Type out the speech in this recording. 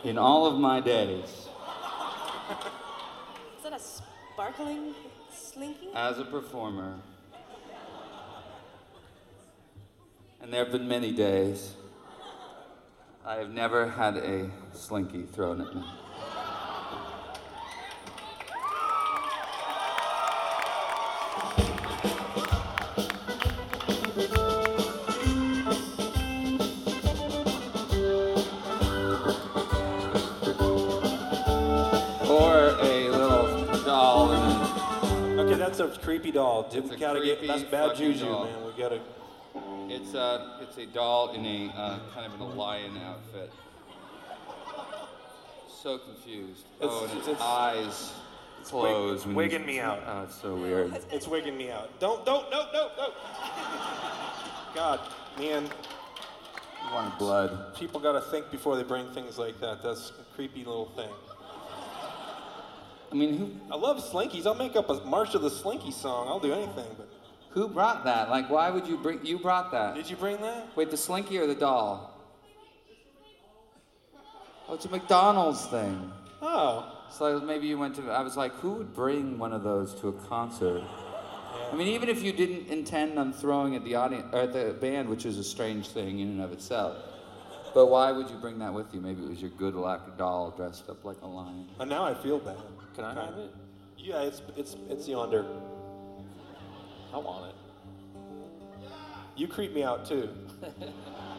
in all of my days. Is that a sparkling slinky? As a performer. And there have been many days I have never had a slinky thrown at me. Or a little doll in a... Okay, that's a creepy doll. It's We a gotta get creepy that's bad fucking juju, doll. man. We gotta. It's a doll in a kind of in a lion outfit. So confused. Oh, and its eyes close. when wigging you- me out. Oh, it's so weird. It's wigging me out. Don't, no. God, man, You want blood. people gotta think before they bring things like that. That's a creepy little thing. I mean, I love Slinkies. I'll make up a March of the Slinky song. I'll do anything. But who brought that? Like, why would you bring? You brought that. did you bring that? Wait, the slinky or the doll? Oh, it's a McDonald's thing. Oh, So maybe you went to. I was like, who would bring one of those to a concert? I mean, even if you didn't intend on throwing at the audience or at the band, which is a strange thing in and of itself. But why would you bring that with you? Maybe it was your good luck doll dressed up like a lion. and now I feel bad. Can I have it? Yeah, it's yonder. I want it. You creep me out too.